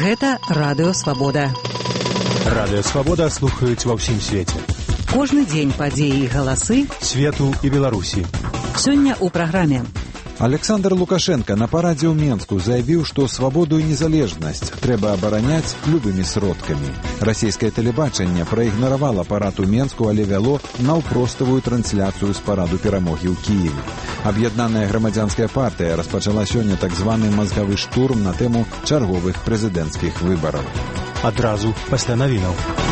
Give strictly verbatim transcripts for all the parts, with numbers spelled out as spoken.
Гэта Радыё Свабода. Радыё Свабода слухаюць ва ўсім свеце. Кожны дзень падзеі і галасы свету і Беларусі. Сёння ў праграме. Александр Лукашенко на парадзе ў Менску заявіў, што свабоду і незалежнасць трэба абараняць любымі сродкамі. Расійскае тэлебачанне праігнаравала парад у Менску, але вяло наўпроставую трансляцыю з параду перамогі ў Кіеве. Аб'яднаная грамадзянская партыя распачала сёння так званы мазгавы штурм на тэму чарговых прэзідэнцкіх выбараў. Адразу пасля навінаў.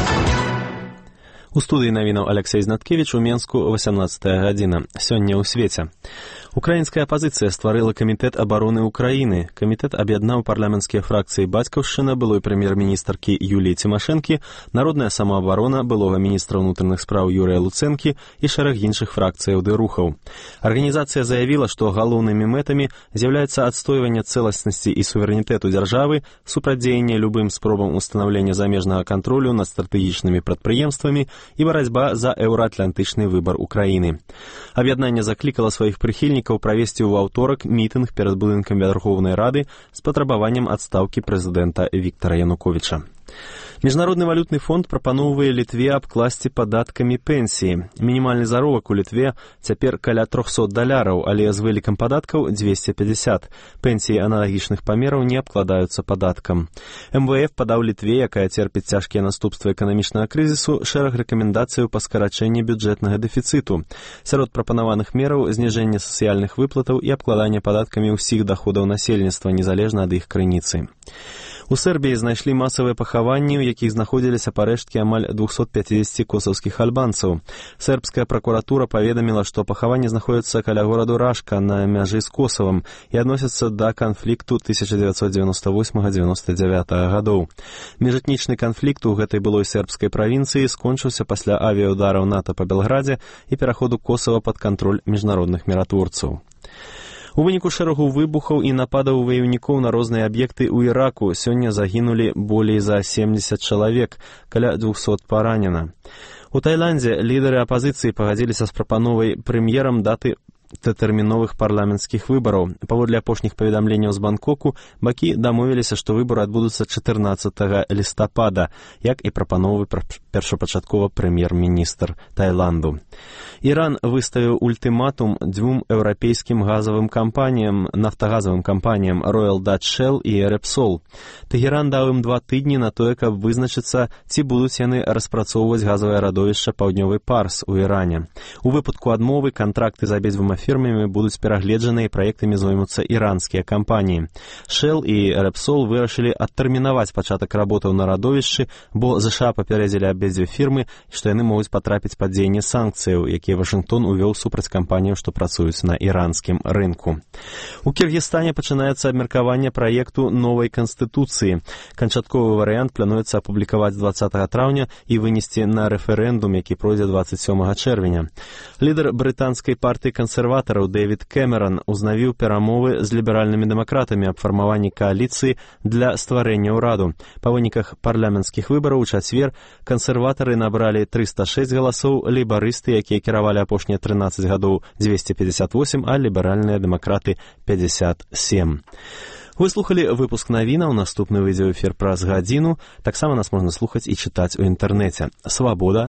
У студыі навінаў Алексей Знаткевіч, у Менску васямнаццатая гадзіна. Сёння ў свеце. Украінская апазіцыя стварыла камітэт абароны Украіны. Камітэт аб'яднаў парламенцкія фракцыі «Бацькаўшчына», былой прэм'ер-міністркі Юліі Цімашэнкі, Народная самаабарона, былога міністра ўнутраных спраў Юрыя Луцэнкі і шэраг іншых фракцыяў ды рухаў. Арганізацыя заявіла, што галоўнымі мэтамі з'яўляецца адстойванне цэласнасці і суверэнітэту дзяржавы, супрацьдзеянне любым спробам устанаўлення замежнага кантролю над стратэгічнымі прадпрыемствамі і барацьба за еўраатлантычны выбар Украіны. Аб'яднанне заклікала сваіх прыхільнікаў правесці ў аўторак мітынг перад будынкам Вярхоўнай Рады з патрабаваннем адстаўкі прэзідэнта Віктара Януковіча. Міжнародны валютны фонд прапаноўвае Літве абкласці падаткамі пенсіі. Мінімальны заробак у Літве цяпер каля трохсот даляраў, але з вылікам падаткаў дзвесце пятьдесят. Пенсіі аналагічных памераў не абкладаюцца падаткам. эм вэ эф падаў Літве, якая церпіць цяжкія наступствы эканамічнага крызісу, шэраг рэкамендацыяў па скарачэнні бюджэтнага дэфіцыту. Сярод прапанаваных мераў зніжэнне сацыяльных выплатаў і абкладанне падаткамі ўсіх даходаў насельніцтва, незалежна ад іх крыніцы. У Сербіі знайшлі масавыя пахаванні, у якіх знаходзіліся парэшткі амаль двухсот пятидесяти косаўскіх альбанцаў. Сербская пракуратура паведаміла, што пахаванні знаходзяцца каля гораду Рашка на мяжы з Косавам і адносяцца да канфлікту тысяча дзевяцьсот девяносто восьмага — девяносто девятага гадоў. Міжэтнічны канфлікт у гэтай былой сербскай правінцыі скончыўся пасля авіяўдараў НАТО па Белградзе і пераходу Косава пад кантроль міжнародных міратворцаў. У выніку шэрагу выбухаў і нападаў ваяўнікоў на розныя аб'екты ў Іраку сёння загінулі болей за семьдесят чалавек, каля двухсот паранена. У Таіландзе лідары апазіцыі пагадзіліся з прапановай прэм'ерам даты тэрміновых парламенцкіх выбараў. Паводле апошніх паведамленняў з Бангкоку, бакі дамовіліся, што выбары адбудуцца чатырнаццатага лістапада, як і прапановы першапачаткова прэм'ер-міністр Таіланду. Іран выставіў ультыматум дзвюм еўрапейскім газавым кампаніям, нафтагазавым кампаніям Royal Dutch Shell і Repsol. Тэхеран даў ім два тыдні на тое, каб вызначыцца, ці будуць яны распрацоўваць газавае радовішча «Паўднёвы Парс» у Іране. У выпадку адмовы кантракты з абедзвюма фірмамі будуць перагледжаны і праектамі зоймуцца іранскія кампаніі. Shell і Repsol вырашылі адтэрмінаваць пачатак работаў на радовішчы, бо ЗША папярэдзілі абедзве фірмы, што яны могуць патрапіць пад дзеянне санкцыяў, якія Вашынгтон увёў супраць кампаніяў, што працуюць на іранскім рынку. У Кіргізстане пачынаецца абмеркаванне праекту новай канстытуцыі. Канчатковы варыянт плануецца апублікаваць дваццатага траўня і вынесці на рэферэндум, які пройдзе дваццаць сёмага чэрвеня. Лідар брытанскай партыі кансерватараў Дэвід Кэмеран узнавіў перамовы з ліберальнымі дэмакратамі аб фармаванні кааліцыі для стварэння ўраду. Па выніках парламенцкіх выбараў у чацвер кансерватары набралі трыста шэсць галасоў, лейбарысты, якія кіравалі апошнія трынаццаць гадоў, дзвесце пятьдесят восемь, а ліберальныя дэмакраты пятьдесят семь. Вы слухали выпуск навінаў, наступны выйдзе ў эфір праз гадзіну. Таксама нас можна слухаць і чытаць у інтэрнэце. Свабода